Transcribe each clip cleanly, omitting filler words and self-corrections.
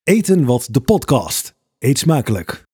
Eten wat de podcast. Eet smakelijk.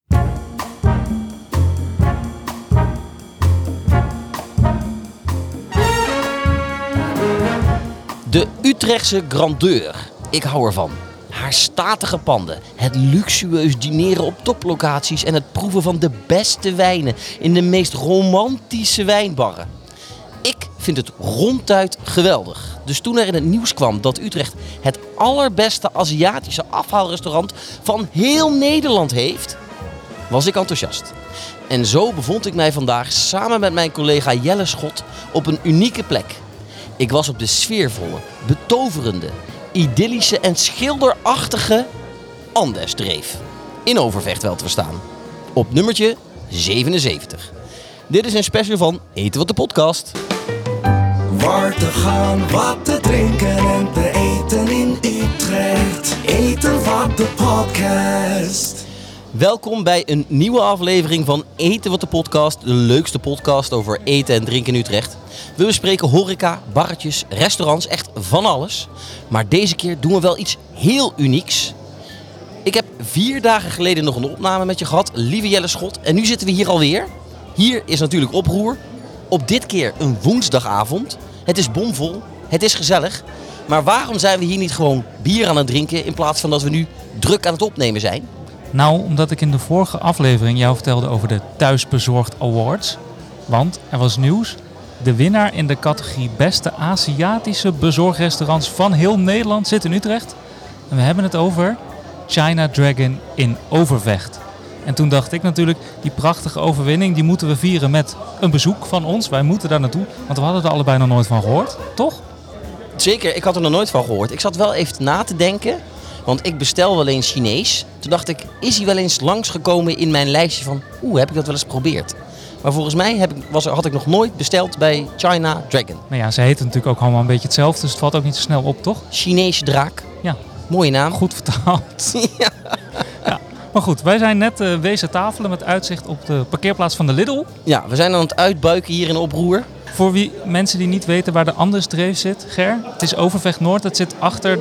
De Utrechtse grandeur. Ik hou ervan. Haar statige panden, het luxueus dineren op toplocaties en het proeven van de beste wijnen in de meest romantische wijnbarren. Ik vind het ronduit geweldig. Dus toen er in het nieuws kwam dat Utrecht het allerbeste Aziatische afhaalrestaurant van heel Nederland heeft, was ik enthousiast. En zo bevond ik mij vandaag samen met mijn collega Jelle Schot op een unieke plek. Ik was op de sfeervolle, betoverende, idyllische en schilderachtige Andesdreef. In Overvecht wel te verstaan. Op nummertje 77. Dit is een special van Eten wat de podcast. Waar te gaan, wat te drinken en te eten in Utrecht. Eten wat de podcast. Welkom bij een nieuwe aflevering van Eten wat de podcast. De leukste podcast over eten en drinken in Utrecht. We bespreken horeca, barretjes, restaurants, echt van alles. Maar deze keer doen we wel iets heel unieks. Ik heb 4 dagen geleden nog een opname met je gehad, lieve Jelle Schot. En nu zitten we hier alweer. Hier is natuurlijk oproer. Op dit keer een woensdagavond. Het is bomvol, het is gezellig. Maar waarom zijn we hier niet gewoon bier aan het drinken in plaats van dat we nu druk aan het opnemen zijn? Nou, omdat ik in de vorige aflevering jou vertelde over de Thuisbezorgd Awards. Want er was nieuws. De winnaar in de categorie beste Aziatische bezorgrestaurants van heel Nederland zit in Utrecht. En we hebben het over China Dragon in Overvecht. En toen dacht ik natuurlijk, die prachtige overwinning, die moeten we vieren met een bezoek van ons. Wij moeten daar naartoe, want we hadden er allebei nog nooit van gehoord, toch? Zeker, ik had er nog nooit van gehoord. Ik zat wel even na te denken, want ik bestel wel eens Chinees. Toen dacht ik, is hij wel eens langsgekomen in mijn lijstje van, heb ik dat wel eens geprobeerd? Maar volgens mij had ik nog nooit besteld bij China Dragon. Nou ja, ze heten natuurlijk ook allemaal een beetje hetzelfde, dus het valt ook niet zo snel op, toch? Chinese draak. Ja. Mooie naam. Goed vertaald. Ja. Ja. Maar goed, wij zijn net wezen tafelen met uitzicht op de parkeerplaats van de Lidl. Ja, we zijn aan het uitbuiken hier in Oproer. Voor mensen die niet weten waar de Andesdreef zit, Ger. Het is Overvecht Noord, het zit achter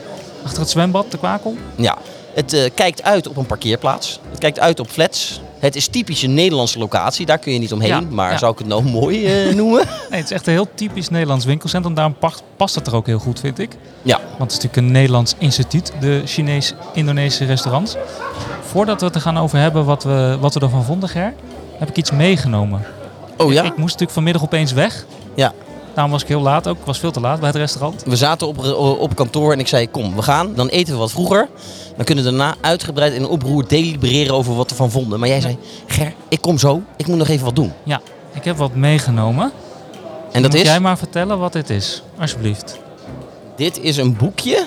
het zwembad, de Kwakel. Ja, het kijkt uit op een parkeerplaats. Het kijkt uit op flats. Het is typisch een Nederlandse locatie, daar kun je niet omheen. Ja, maar ja. zou ik het nou mooi noemen? Nee, het is echt een heel typisch Nederlands winkelcentrum. Daarom past het er ook heel goed, vind ik. Ja. Want het is natuurlijk een Nederlands instituut, de Chinees-Indonesische restaurants. Voordat we het er gaan over hebben wat we ervan vonden, Ger, heb ik iets meegenomen. Oh ja? Ik moest natuurlijk vanmiddag opeens weg. Ja. Daarom was ik heel laat ook. Ik was veel te laat bij het restaurant. We zaten op kantoor en ik zei, kom, we gaan. Dan eten we wat vroeger. Dan kunnen we daarna uitgebreid in Oproer delibereren over wat we ervan vonden. Maar jij zei, Ger, ik kom zo. Ik moet nog even wat doen. Ja, ik heb wat meegenomen. En dat Moet is? jij maar vertellen wat dit is, alsjeblieft. Dit is een boekje.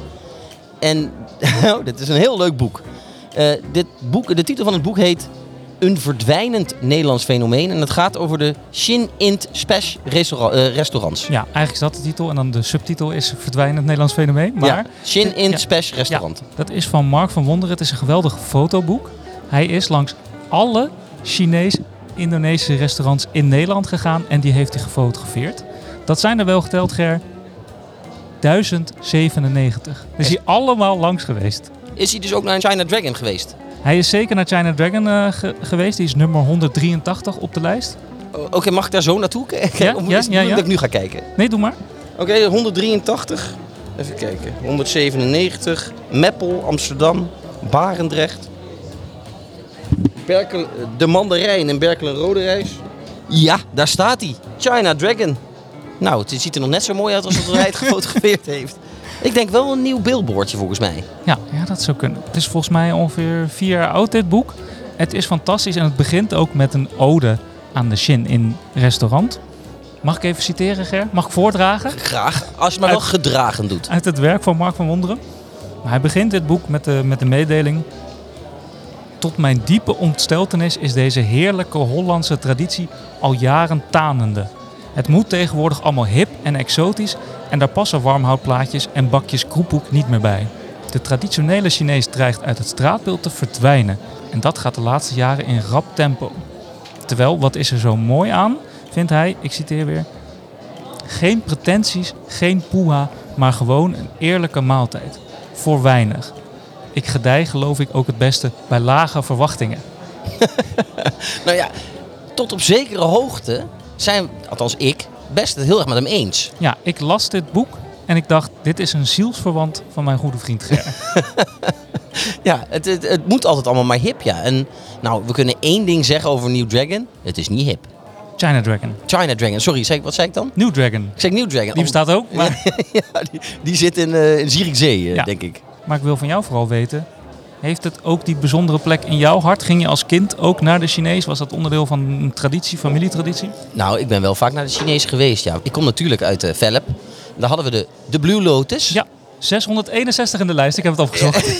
En dit is een heel leuk boek. De titel van het boek heet Een verdwijnend Nederlands fenomeen. En het gaat over de Shin-Int Spesh restaurants. Ja, eigenlijk is dat de titel. En dan de subtitel is Verdwijnend Nederlands fenomeen. Maar Ja, Shin-Int Ja. Spesh restaurant. Ja, dat is van Mark van Wonderen. Het is een geweldig fotoboek. Hij is langs alle Chinees-Indonesische restaurants in Nederland gegaan. En die heeft hij gefotografeerd. Dat zijn er wel geteld, Ger, 1097. Dus hij allemaal langs geweest. Is hij dus ook naar China Dragon geweest? Hij is zeker naar China Dragon geweest. Die is nummer 183 op de lijst. Oké, mag ik daar zo naartoe kijken? Ja, Of ja, is het ja, bedoeling ja. dat ik nu ga kijken? Nee, doe maar. Oké, 183. Even kijken. 197. Meppel, Amsterdam. Barendrecht. De Mandarijn en Berkel en Roderijs. Ja, daar staat hij. China Dragon. Nou, het ziet er nog net zo mooi uit als dat hij het gefotografeerd heeft. Ik denk wel een nieuw billboardje volgens mij. Ja, dat zou kunnen. Het is volgens mij ongeveer 4 jaar oud, dit boek. Het is fantastisch en het begint ook met een ode aan de Shin-In restaurant. Mag ik even citeren, Ger? Mag ik voordragen? Graag, als je het maar wel gedragen doet. Uit het werk van Mark van Wonderen. Maar hij begint dit boek met de mededeling. Tot mijn diepe ontsteltenis is deze heerlijke Hollandse traditie al jaren tanende. Het moet tegenwoordig allemaal hip en exotisch en daar passen warmhoutplaatjes en bakjes kroephoek niet meer bij. De traditionele Chinees dreigt uit het straatbeeld te verdwijnen en dat gaat de laatste jaren in rap tempo. Terwijl, wat is er zo mooi aan, vindt hij, ik citeer weer, geen pretenties, geen poeha, maar gewoon een eerlijke maaltijd. Voor weinig. ik gedij geloof ik ook het beste bij lage verwachtingen. Nou ja, tot op zekere hoogte zijn, althans ik, best het heel erg met hem eens. Ja, ik las dit boek en ik dacht, dit is een zielsverwant van mijn goede vriend Ger. Ja, het moet altijd allemaal maar hip, ja. En nou, we kunnen één ding zeggen over New Dragon. Het is niet hip. China Dragon. China Dragon, sorry, wat zei ik dan? New Dragon. Ik zeg New Dragon. Die bestaat ook, maar, Ja, die zit in Zierikzee, Ja. denk ik. maar ik wil van jou vooral weten, heeft het ook die bijzondere plek in jouw hart? Ging je als kind ook naar de Chinees? Was dat onderdeel van een traditie, familietraditie? Nou, ik ben wel vaak naar de Chinees geweest, ja. Ik kom natuurlijk uit Velp. Daar hadden we de Blue Lotus. Ja, 661 in de lijst, ik heb het opgezocht.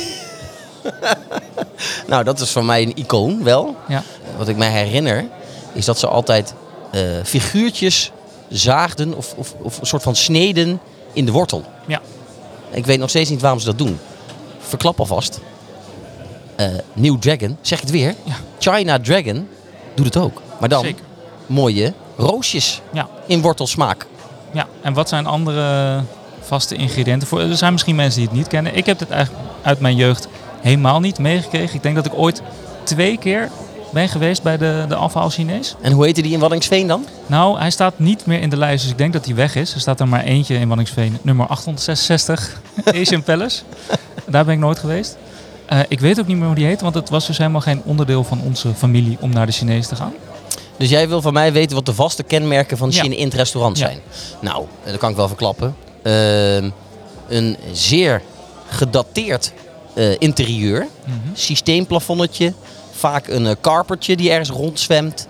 Nou, dat is voor mij een icoon, wel. Ja. Wat ik mij herinner, is dat ze altijd figuurtjes zaagden of een soort van sneden in de wortel. Ja. Ik weet nog steeds niet waarom ze dat doen. Verklap alvast. New Dragon, zeg ik het weer. Ja. China Dragon doet het ook. Maar dan Zeker. mooie roosjes Ja. in wortelsmaak. Ja, en wat zijn andere vaste ingrediënten? Er zijn misschien mensen die het niet kennen. Ik heb dit eigenlijk uit mijn jeugd helemaal niet meegekregen. Ik denk dat ik ooit 2 keer ben geweest bij de afhaal Chinees. En hoe heette die in Waddinxveen dan? Nou, hij staat niet meer in de lijst, dus ik denk dat hij weg is. Er staat er maar eentje in Waddinxveen, nummer 866, Asian Palace. Daar ben ik nooit geweest. Ik weet ook niet meer hoe die heet, want het was dus helemaal geen onderdeel van onze familie om naar de Chinees te gaan. Dus jij wil van mij weten wat de vaste kenmerken van Ja. Shin-Int restaurants Ja. zijn. Nou, dat kan ik wel verklappen. Een zeer gedateerd interieur. Systeemplafonnetje. Vaak een karpertje die ergens rondzwemt.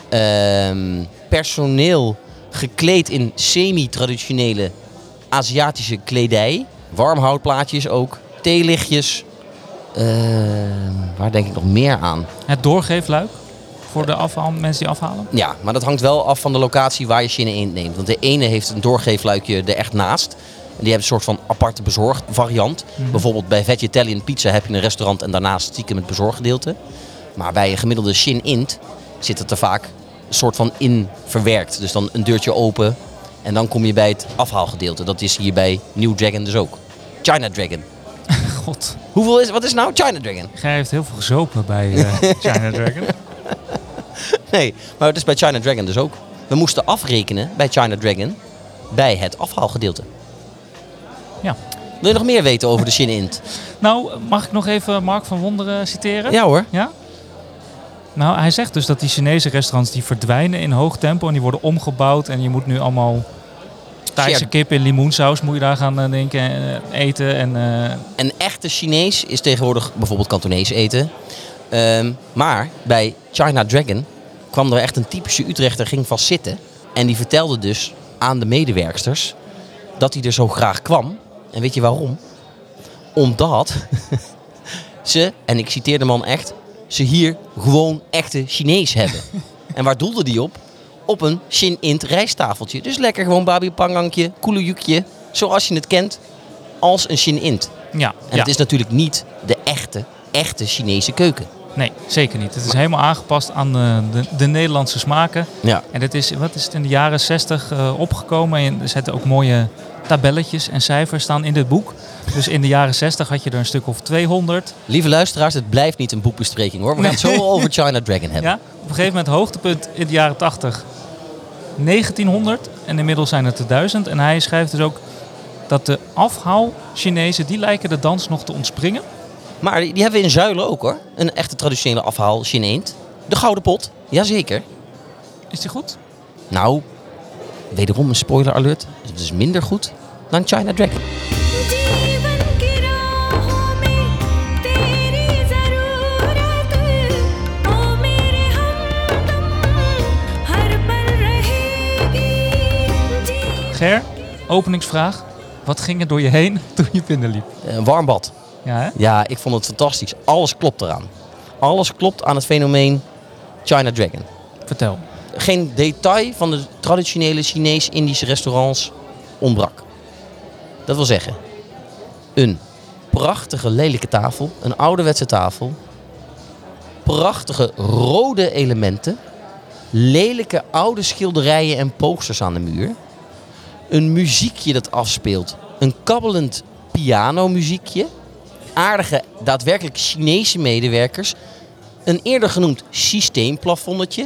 Personeel gekleed in semi-traditionele Aziatische kledij. Warmhoutplaatjes ook. Theelichtjes. Waar denk ik nog meer aan? Het doorgeefluik voor de mensen die afhalen. Ja, maar dat hangt wel af van de locatie waar je Shin-Int neemt. Want de ene heeft een doorgeefluikje er echt naast. En die hebben een soort van aparte bezorgvariant. Bijvoorbeeld bij Vegetarian Pizza heb je een restaurant en daarnaast stiekem het bezorggedeelte. Maar bij een gemiddelde Shin-Int zit het er vaak een soort van in verwerkt. Dus dan een deurtje open en dan kom je bij het afhaalgedeelte. Dat is hier bij New Dragon dus ook. China Dragon. God, Wat is nou China Dragon? Gij heeft heel veel gezopen bij China Dragon. Nee, maar het is bij China Dragon dus ook. We moesten afrekenen bij China Dragon bij het afhaalgedeelte. Ja. Wil je nog meer weten over de Shin-Int? Nou, mag ik nog even Mark van Wonderen citeren? Ja hoor. Ja? Nou, hij zegt dus dat die Chinese restaurants die verdwijnen in hoog tempo en die worden omgebouwd en je moet nu allemaal Thaise Shared. kip in limoensaus moet je daar gaan eten en Een echte Chinees is tegenwoordig bijvoorbeeld Kantonees eten. Maar bij China Dragon kwam er echt een typische Utrechter, ging vast zitten. En die vertelde dus aan de medewerksters dat hij er zo graag kwam. En weet je waarom? Omdat ze, en ik citeer de man echt, ze hier gewoon echte Chinees hebben. En waar doelde die op? Op een Shin-Int rijsttafeltje. Dus lekker gewoon babi pangankje, koelujukje, zoals je het kent, als een Shin-Int. ja. En het is natuurlijk niet de echte Chinese keuken. Nee, zeker niet. Het is helemaal aangepast aan de Nederlandse smaken. Ja. En het is, wat is het in de jaren 60 opgekomen. En er zitten ook mooie tabelletjes en cijfers staan in dit boek. Dus in de jaren 60 had je er een stuk of 200. Lieve luisteraars, het blijft niet een boekbespreking hoor. We gaan het zo over China Dragon hebben. Ja? Op een gegeven moment hoogtepunt in de jaren 80 1900. En inmiddels zijn het er 1000. En hij schrijft dus ook dat de afhaal Chinezen, die lijken de dans nog te ontspringen. Maar die hebben we in Zuilen ook hoor. Een echte traditionele afhaal Shin-Int. De Gouden Pot, jazeker. Is die goed? Nou, wederom een spoiler alert. Het is minder goed dan China Dragon. जीवन की राहों में तेरी ज़रूरत ओ मेरे हमदम हर पल रहेगी Ger, openingsvraag. Wat ging er door je heen toen je binnenliep? Een warm bad. Ja, hè? Ja, ik vond het fantastisch. Alles klopt eraan. Alles klopt aan het fenomeen China Dragon. Vertel. Geen detail van de traditionele Chinees-Indische restaurants ontbrak. Dat wil zeggen, een prachtige lelijke tafel, een ouderwetse tafel, prachtige rode elementen, lelijke oude schilderijen en posters aan de muur, een muziekje dat afspeelt, een kabbelend pianomuziekje, aardige, daadwerkelijk Chinese medewerkers. Een eerder genoemd systeemplafonnetje.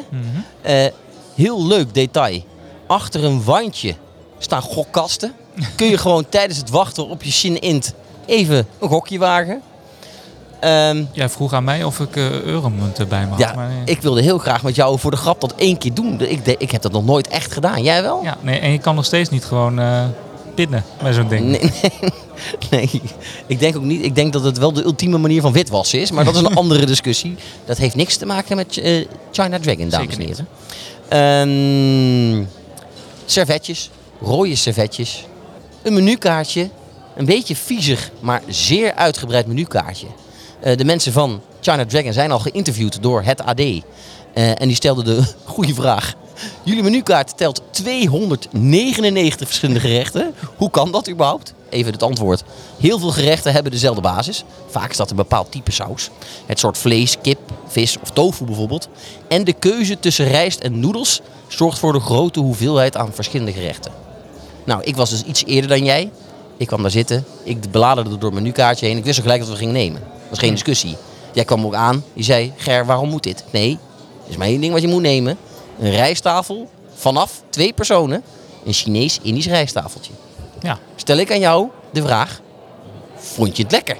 Heel leuk detail. Achter een wandje staan gokkasten. Kun je gewoon tijdens het wachten op je Shin-Int even een gokje wagen. Jij vroeg aan mij of ik euromunten bij me had. Ja, maar, ik wilde heel graag met jou voor de grap dat 1 keer doen. Ik heb dat nog nooit echt gedaan. Jij wel? ja, nee, en je kan nog steeds niet gewoon pinnen met zo'n ding. Nee, ik denk ook niet. Ik denk dat het wel de ultieme manier van witwassen is. Maar dat is een andere discussie. Dat heeft niks te maken met China Dragon, dames en Zeker heren. Servetjes. Rode servetjes. Een menukaartje. Een beetje viezig, maar zeer uitgebreid menukaartje. De mensen van China Dragon zijn al geïnterviewd door het AD. En die stelden de goede vraag. Jullie menukaart telt 299 verschillende gerechten. Hoe kan dat überhaupt? Even het antwoord. Heel veel gerechten hebben dezelfde basis. Vaak is dat een bepaald type saus. Het soort vlees, kip, vis of tofu bijvoorbeeld. En de keuze tussen rijst en noedels zorgt voor de grote hoeveelheid aan verschillende gerechten. Nou, ik was dus iets eerder dan jij. Ik kwam daar zitten. Ik beladerde door mijn menukaartje heen. Ik wist al gelijk dat we gingen nemen. Dat was geen discussie. Jij kwam ook aan. Je zei, Ger, waarom moet dit? Nee, er is maar één ding wat je moet nemen. Een rijsttafel vanaf 2 personen. Een Chinees-Indisch rijsttafeltje. Ja. Stel ik aan jou de vraag. Vond je het lekker?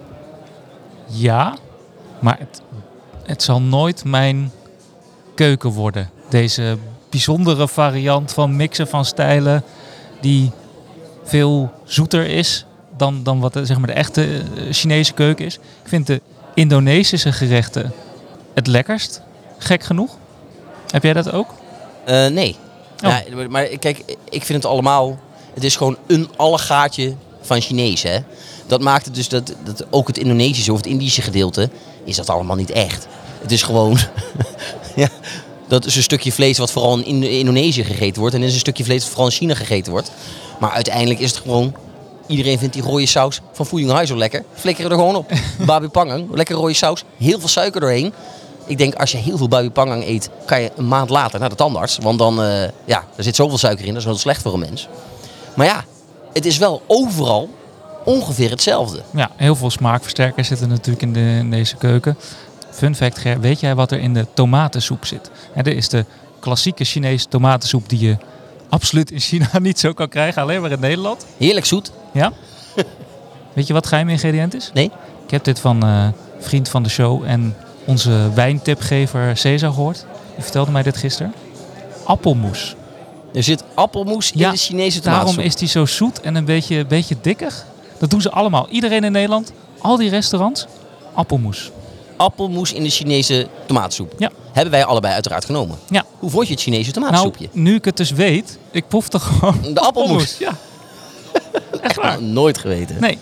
Ja, maar het zal nooit mijn keuken worden. Deze bijzondere variant van mixen van stijlen die veel zoeter is dan wat zeg maar de echte Chinese keuken is. Ik vind de Indonesische gerechten het lekkerst, gek genoeg. Heb jij dat ook? Nee. Oh. Ja, maar kijk, ik vind het allemaal... Het is gewoon een allegaartje van Chinees, hè. Dat maakt het dus dat ook het Indonesische of het Indische gedeelte... is dat allemaal niet echt. Het is gewoon... ja, dat is een stukje vlees wat vooral in Indonesië gegeten wordt. En er is een stukje vlees wat vooral in China gegeten wordt. Maar uiteindelijk is het gewoon... Iedereen vindt die rode saus van Fu Yong Hai zo lekker. Flikker er gewoon op. Babi Pangang, lekker rode saus. Heel veel suiker doorheen. Ik denk, als je heel veel Babi Pangang eet, kan je een maand later naar de tandarts. Want dan, er zit zoveel suiker in, dat is heel slecht voor een mens. Maar ja, het is wel overal ongeveer hetzelfde. Ja, heel veel smaakversterkers zitten natuurlijk in deze keuken. Fun fact, Ger, weet jij wat er in de tomatensoep zit? Er is de klassieke Chinese tomatensoep die je absoluut in China niet zo kan krijgen, alleen maar in Nederland. Heerlijk zoet. Ja? Weet je wat het geheime ingrediënt is? Nee? Ik heb dit van vriend van de show en onze wijntipgever Cesar gehoord. Die vertelde mij dit gisteren. Appelmoes. Er zit appelmoes in de Chinese tomatensoep. Daarom is die zo zoet en een beetje dikkig. Dat doen ze allemaal. Iedereen in Nederland, al die restaurants, appelmoes. Appelmoes in de Chinese tomatensoep. Ja. Hebben wij allebei uiteraard genomen. Ja. Hoe vond je het Chinese Nou, tomatensoepje? nu ik het dus weet, ik proefde gewoon De appelmoes. Ja. Echt waar. Nooit geweten. Nee.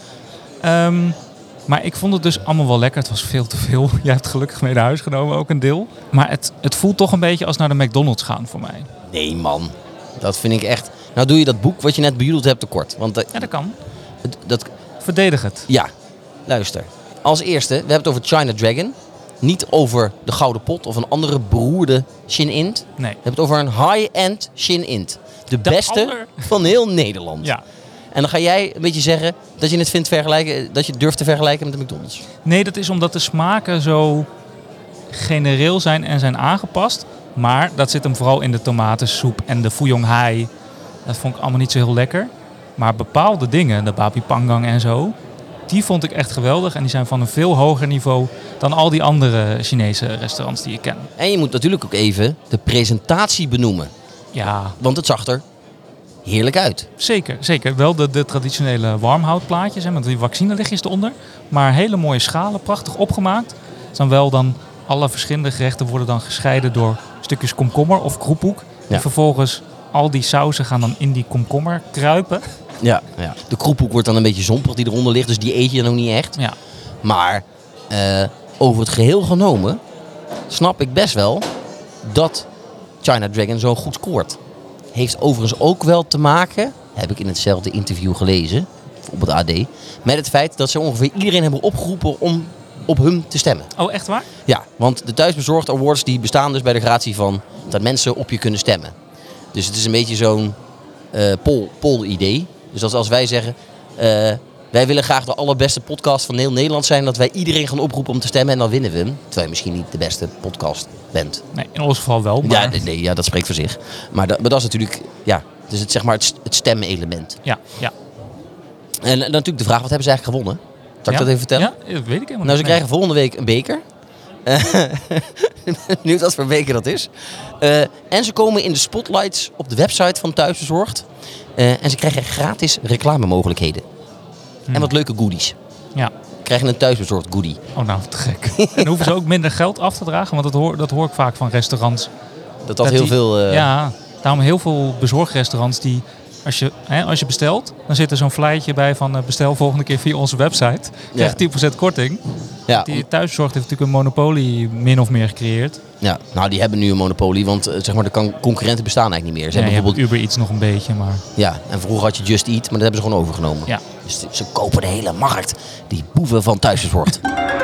Maar ik vond het dus allemaal wel lekker. Het was veel te veel. Jij hebt gelukkig mee naar huis genomen, ook een deel. Maar het voelt toch een beetje als naar de McDonald's gaan voor mij. Nee, man. Dat vind ik echt... Nou doe je dat boek wat je net bedoeld hebt tekort. Want Ja, dat kan. dat... Verdedig het. Ja, luister. Als eerste, we hebben het over China Dragon. Niet over de Gouden Pot of een andere beroerde Shin-Int. Nee. We hebben het over een high-end Shin-Int. De beste van heel Nederland. Ja. En dan ga jij een beetje zeggen dat je het vindt vergelijken, dat je het durft te vergelijken met de McDonald's. Nee, dat is omdat de smaken zo genereel zijn en zijn aangepast. Maar dat zit hem vooral in de tomatensoep en de Fu Yong Hai. Dat vond ik allemaal niet zo heel lekker. Maar bepaalde dingen, de Babi Pangang en zo, die vond ik echt geweldig. En die zijn van een veel hoger niveau dan al die andere Chinese restaurants die ik ken. En je moet natuurlijk ook even de presentatie benoemen. Ja, Want het zag er heerlijk uit. zeker. Wel de traditionele warmhoutplaatjes hè, met die vaccinelichtjes eronder. Maar hele mooie schalen, prachtig opgemaakt. Dan wel dan alle verschillende gerechten worden dan gescheiden door stukjes komkommer of kroephoek. Ja. En vervolgens al die sauzen gaan dan in die komkommer kruipen. Ja. De kroephoek wordt dan een beetje zompig die eronder ligt, dus die eet je dan ook niet echt. Ja, Maar over het geheel genomen snap ik best wel dat China Dragon zo goed scoort. Heeft overigens ook wel te maken, heb ik in hetzelfde interview gelezen, op het AD, met het feit dat ze ongeveer iedereen hebben opgeroepen om op hem te stemmen. oh echt waar? Ja, want de Thuisbezorgd Awards die bestaan dus bij de gratie van dat mensen op je kunnen stemmen. Dus het is een beetje zo'n poll-idee. Dus als wij zeggen, Wij willen graag de allerbeste podcast van heel Nederland zijn. Dat wij iedereen gaan oproepen om te stemmen en dan winnen we hem. Terwijl je misschien niet de beste podcast bent. Nee, in ons geval wel. Maar... Ja, dat spreekt voor zich. Maar dat is natuurlijk, dus het, zeg maar het stemelement. Ja. En dan natuurlijk de vraag, wat hebben ze eigenlijk gewonnen? Zal ik dat even vertellen? Ja, dat weet ik helemaal Nou, ze niet. krijgen volgende week een beker. Benieuwd wat voor beker dat is. En ze komen in de spotlights op de website van Thuisbezorgd. En ze krijgen gratis reclamemogelijkheden. En wat leuke goodies. Ja. Krijgen een Thuisbezorgd goodie. Oh, nou, te gek. En hoeven ze ook minder geld af te dragen? Want dat hoor ik vaak van restaurants. Dat heel veel... Ja, daarom heel veel bezorgrestaurants die... Als je bestelt, dan zit er zo'n flyertje bij van bestel volgende keer via onze website. Krijg je 10% korting. Ja, Die Thuisbezorgd heeft natuurlijk een monopolie min of meer gecreëerd. ja, nou die hebben nu een monopolie, want zeg maar de concurrenten bestaan eigenlijk niet meer. Ze Ja, hebben bijvoorbeeld, Uber iets nog een beetje, maar... ja, en vroeger had je Just Eat, maar dat hebben ze gewoon overgenomen. Ja. Dus ze kopen de hele markt, die boeven van Thuisbezorgd.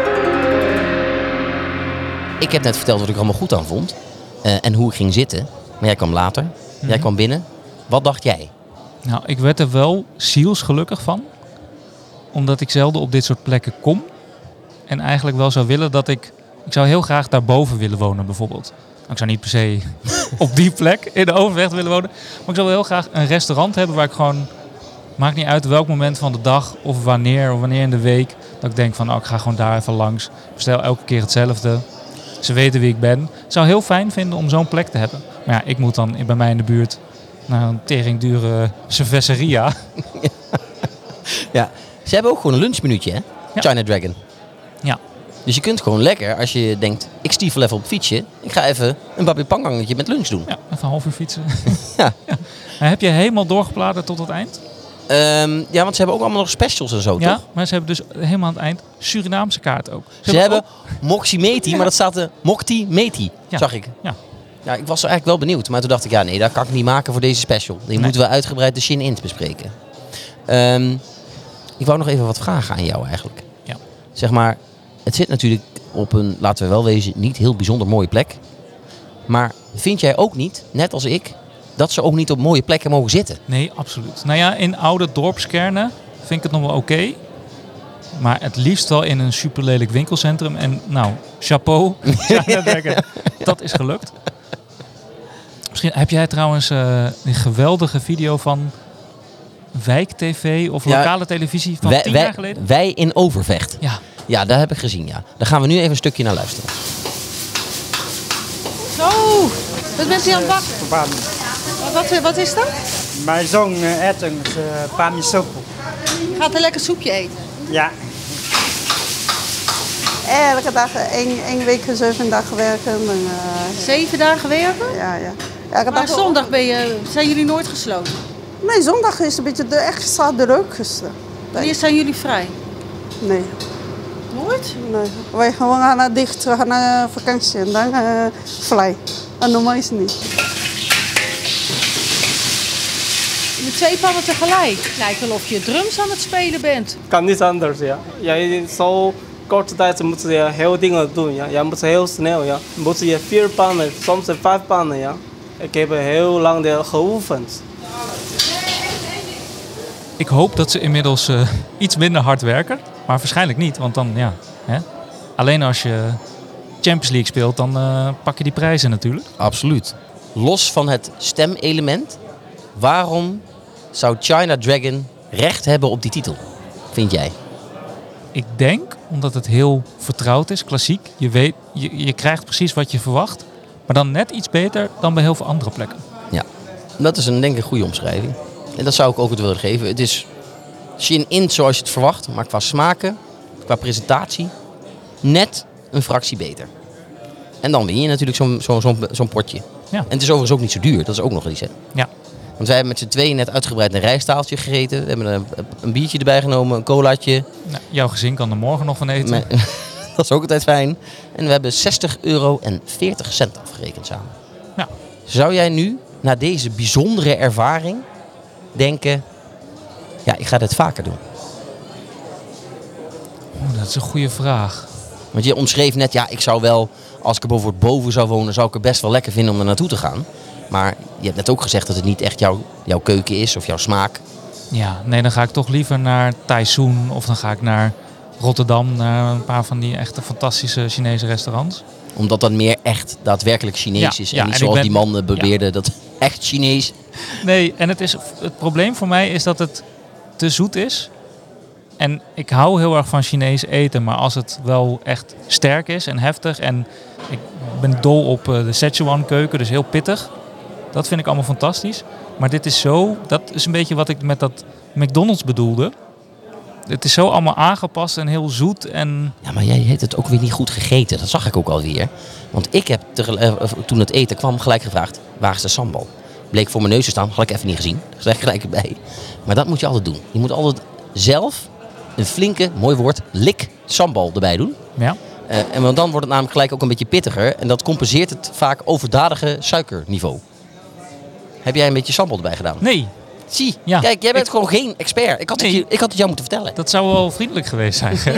Ik heb net verteld wat ik er allemaal goed aan vond en hoe ik ging zitten. Maar jij kwam later, jij kwam binnen. Wat dacht jij? Nou, ik werd er wel zielsgelukkig van. Omdat ik zelden op dit soort plekken kom. En eigenlijk wel zou willen dat ik... Ik zou heel graag daarboven willen wonen bijvoorbeeld. Nou, ik zou niet per se op die plek in de Overvecht willen wonen. Maar ik zou wel heel graag een restaurant hebben waar ik gewoon... Maakt niet uit welk moment van de dag of wanneer in de week. Dat ik denk van, ik ga gewoon daar even langs. Ik bestel elke keer hetzelfde. Ze weten wie ik ben. Ik zou heel fijn vinden om zo'n plek te hebben. Maar ja, ik moet dan bij mij in de buurt naar een teringdure cerveceria. Ja, ze hebben ook gewoon een lunchminuutje, hè? Ja. China Dragon. Ja. Dus je kunt gewoon lekker, als je denkt, ik stiefel even op het fietsje. Ik ga even een babi panggangetje met lunch doen. Ja, even een half uur fietsen. Ja. En heb je helemaal doorgebladerd tot het eind? Ja, want ze hebben ook allemaal nog specials en zo, Ja, toch? maar ze hebben dus helemaal aan het eind Surinaamse kaart ook. Ze hebben ook- Moxie Meti, maar dat staat de Mokti Meti, Ja. zag ik. Ja. Ja, ik was er eigenlijk wel benieuwd, maar toen dacht ik, ja nee, dat kan ik niet maken voor deze special. Die moeten we uitgebreid de Shin-Ins bespreken. Ik wou nog even wat vragen aan jou eigenlijk. Ja. Zeg maar, het zit natuurlijk op een, laten we wel wezen, niet heel bijzonder mooie plek. Maar vind jij ook niet, net als ik, dat ze ook niet op mooie plekken mogen zitten? Nee, absoluut. Nou ja, in oude dorpskernen vind ik het nog wel oké. Maar het liefst wel in een super lelijk winkelcentrum. En nou, chapeau. Dat is gelukt. Misschien heb jij trouwens een geweldige video van Wijk TV of Ja, lokale televisie van 10 jaar geleden? Wij in Overvecht. Ja. Ja, dat heb ik gezien, ja. Daar gaan we nu even een stukje naar luisteren. Zo, wat bent u aan het bakken? Wat is dat? Mijn zoon eet een pami soep. Je gaat een lekker soepje eten. Ja, Elke dag, één week 7 dagen werken. En, 7 dagen werken? ja. Elke Maar dag zondag zijn jullie nooit gesloten. Nee, zondag is een beetje de extra druk. Wanneer zijn jullie vrij? Nee, Nooit? nee. Wij gewoon gaan naar dicht, gaan naar vakantie en dan vrij. En normaal is het niet. Met 2 pannen tegelijk. Lijkt wel of je drums aan het spelen bent. kan niet anders. Ja. Ja, in zo'n korte tijd moet je heel dingen doen. Ja. Je moet heel snel. Ja. Moet je 4 pannen, soms 5 pannen. Ja. Ik heb heel lang geoefend. Ik hoop dat ze inmiddels iets minder hard werken. Maar waarschijnlijk niet, want dan ja. Hè? Alleen als je Champions League speelt, dan pak je die prijzen natuurlijk. Absoluut. Los van het stemelement, waarom zou China Dragon recht hebben op die titel? Vind jij? Ik denk, omdat het heel vertrouwd is, klassiek. Je weet, je krijgt precies wat je verwacht. Maar dan net iets beter dan bij heel veel andere plekken. Ja, dat is denk ik een goede omschrijving. En dat zou ik ook het willen geven. Het is Shin-In zoals je het verwacht, maar qua smaken, qua presentatie, net een fractie beter. En dan win je natuurlijk zo'n potje. Ja. En het is overigens ook niet zo duur, dat is ook nog iets. Hè? Ja. Want wij hebben met z'n tweeën net uitgebreid een rijstaaltje gegeten. We hebben een biertje erbij genomen, een colaatje. Nou, jouw gezin kan er morgen nog van eten. Maar- dat is ook altijd fijn. En we hebben €60,40 afgerekend samen. Ja. Zou jij nu, na deze bijzondere ervaring, denken... Ja, ik ga dit vaker doen. Dat is een goede vraag. Want je omschreef net, ja, ik zou wel... Als ik er bijvoorbeeld boven zou wonen, zou ik het best wel lekker vinden om er naartoe te gaan. Maar je hebt net ook gezegd dat het niet echt jouw keuken is of jouw smaak. Ja, nee, dan ga ik toch liever naar Taisun of dan ga ik naar Rotterdam, naar een paar van die echte fantastische Chinese restaurants. Omdat dat meer echt daadwerkelijk Chinees Ja, is. En ja, niet en zoals ik die ben- man beweerde dat echt Chinees. Nee, en het probleem voor mij is dat het te zoet is. En ik hou heel erg van Chinees eten, maar als het wel echt sterk is en heftig. En ik ben dol op de Szechuan keuken, dus heel pittig. Dat vind ik allemaal fantastisch. Maar dit is zo, dat is een beetje wat ik met dat McDonald's bedoelde. Het is zo allemaal aangepast en heel zoet en... Ja, maar jij heeft het ook weer niet goed gegeten. Dat zag ik ook alweer. Want ik heb toen het eten kwam gelijk gevraagd, waar is de sambal? Bleek voor mijn neus te staan, had ik even niet gezien. Dat zeg ik gelijk erbij. Maar dat moet je altijd doen. Je moet altijd zelf een flinke, mooi woord, lik sambal erbij doen. Ja. En want dan wordt het namelijk gelijk ook een beetje pittiger. En dat compenseert het vaak overdadige suikerniveau. Heb jij een beetje sambal erbij gedaan? Nee, Zie, Ja. kijk, jij bent gewoon geen expert. Ik had, Nee. ik had het jou moeten vertellen. dat zou wel vriendelijk geweest zijn. Hè?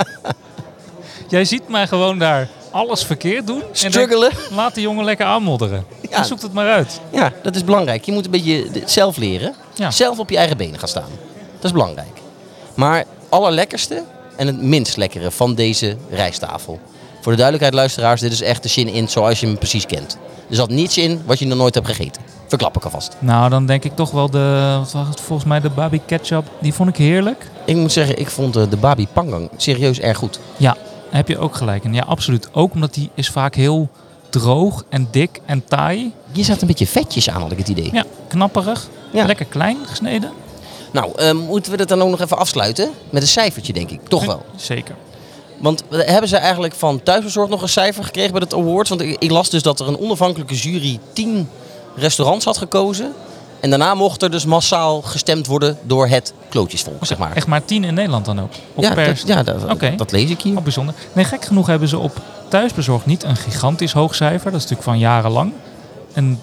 Jij ziet mij gewoon daar alles verkeerd doen. En Struggelen. denkt, laat die jongen lekker aanmodderen. Ja. Dan zoekt het maar uit. Ja, dat is belangrijk. Je moet een beetje zelf leren. Ja. Zelf op je eigen benen gaan staan. Dat is belangrijk. Maar het allerlekkerste en het minst lekkere van deze rijsttafel. Voor de duidelijkheid, luisteraars, dit is echt de Shin-In zoals je hem precies kent. Er zat niets in wat je nog nooit hebt gegeten. Verklap ik alvast. Nou, dan denk ik toch wel wat was het volgens mij, de Babi ketchup. Die vond ik heerlijk. Ik moet zeggen, ik vond de Babi Panggang serieus erg goed. Ja, heb je ook gelijk in. Ja, absoluut. Ook omdat die is vaak heel droog en dik en taai. Hier zaten een beetje vetjes aan, had ik het idee. Ja, knapperig. Ja. Lekker klein gesneden. Nou, moeten we het dan ook nog even afsluiten? Met een cijfertje, denk ik. Toch wel. Zeker. Want hebben ze eigenlijk van Thuisbezorgd nog een cijfer gekregen bij het award? Want ik las dus dat er een onafhankelijke jury 10 restaurants had gekozen. En daarna mocht er dus massaal gestemd worden door het klootjesvolk, zeg maar. Echt maar 10 in Nederland dan ook? Of Ja, per... Oké. dat lees ik hier. Wat bijzonder. Nee, gek genoeg hebben ze op Thuisbezorgd niet een gigantisch hoog cijfer. Dat is natuurlijk van jarenlang. Een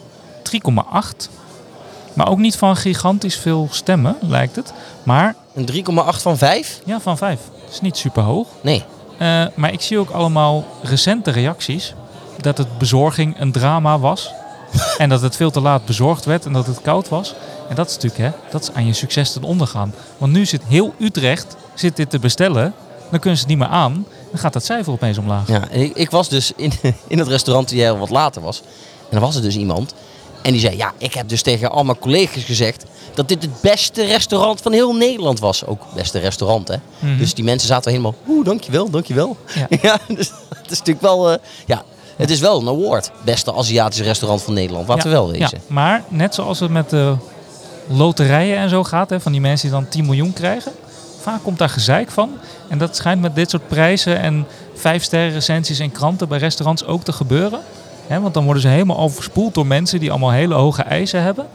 3,8. Maar ook niet van gigantisch veel stemmen, lijkt het. Maar Een 3,8 van 5? ja, van 5. Dat is niet super hoog. Nee. Maar ik zie ook allemaal recente reacties. Dat het bezorging een drama was. En dat het veel te laat bezorgd werd en dat het koud was. En dat is natuurlijk, hè, dat is aan je succes ten ondergaan. Want nu zit heel Utrecht dit te bestellen. Dan kunnen ze het niet meer aan. Dan gaat dat cijfer opeens omlaag. Ja, en ik was dus in het restaurant die al wat later was. En dan was er dus iemand. En die zei, ja, ik heb dus tegen al mijn collega's gezegd dat dit het beste restaurant van heel Nederland was. Ook beste restaurant, hè. Mhm. Dus die mensen zaten helemaal, dankjewel, dankjewel. Ja. Ja, dus het is natuurlijk wel, het is wel een award. Beste Aziatische restaurant van Nederland, laten we wel wezen. Ja, maar net zoals het met de loterijen en zo gaat, hè, van die mensen die dan 10 miljoen krijgen. Vaak komt daar gezeik van. En dat schijnt met dit soort prijzen en 5-sterren recensies in kranten bij restaurants ook te gebeuren. Hè, want dan worden ze helemaal overspoeld door mensen die allemaal hele hoge eisen hebben.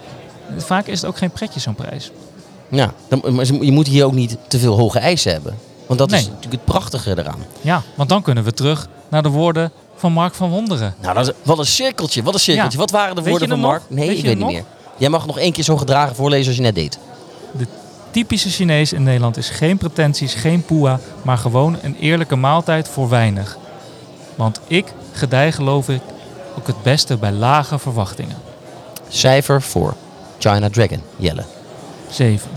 Vaak is het ook geen pretje, zo'n prijs. Ja, maar je moet hier ook niet te veel hoge eisen hebben. Want dat is Nee. natuurlijk het prachtige eraan. Ja, want dan kunnen we terug naar de woorden van Mark van Wonderen. Nou, wat een cirkeltje, wat een cirkeltje. Ja. Wat waren de Weet woorden je van hem Mark? nog? Nee, Weet ik je weet hem niet nog? meer. Jij mag nog één keer zo gedragen voorlezen als je net deed. De typische Chinees in Nederland is geen pretenties, geen poeha, maar gewoon een eerlijke maaltijd voor weinig. Want ik gedij, geloof ik, ook het beste bij lage verwachtingen. Cijfer voor China Dragon, Jelle. 7.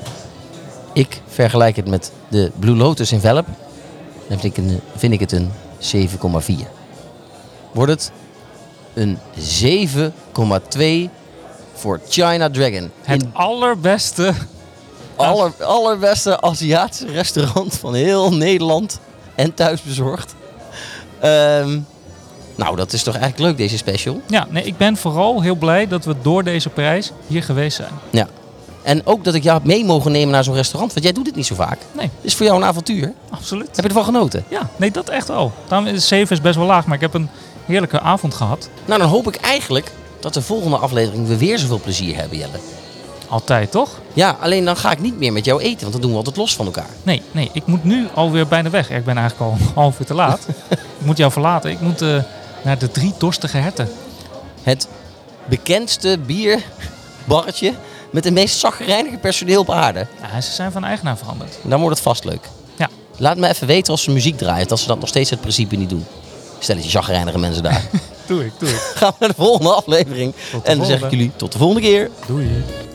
Ik vergelijk het met de Blue Lotus in Velp. Dan vind ik het een 7,4. Wordt het een 7,2 voor China Dragon. Het In allerbeste. allerbeste Aziatische restaurant van heel Nederland. En Thuisbezorgd. Nou, dat is toch eigenlijk leuk, deze special. Ja, nee, ik ben vooral heel blij dat we door deze prijs hier geweest zijn. Ja. En ook dat ik jou heb mee mogen nemen naar zo'n restaurant. Want jij doet het niet zo vaak. Nee, Het is voor jou een avontuur. absoluut. Heb je ervan genoten? Ja, nee, dat echt wel. Daarom is 7 is best wel laag, maar ik heb een heerlijke avond gehad. Nou, dan hoop ik eigenlijk dat de volgende aflevering we weer zoveel plezier hebben, Jelle. Altijd, toch? Ja, alleen dan ga ik niet meer met jou eten, want dan doen we altijd los van elkaar. Nee, ik moet nu alweer bijna weg. Ja, ik ben eigenlijk al een half uur te laat. Ik moet jou verlaten. Ik moet naar de 3 dorstige herten. Het bekendste bierbarretje met de meest chagrijnige personeel op aarde. Ja, ze zijn van eigenaar veranderd. Dan wordt het vast leuk. Ja. Laat me even weten als ze muziek draaien, dat ze dat nog steeds het principe niet doen. Stelletje chagrijnige mensen daar. Doe ik. Gaan we naar de volgende aflevering. Tot de En dan zeg ik volgende. jullie tot de volgende keer. Doei.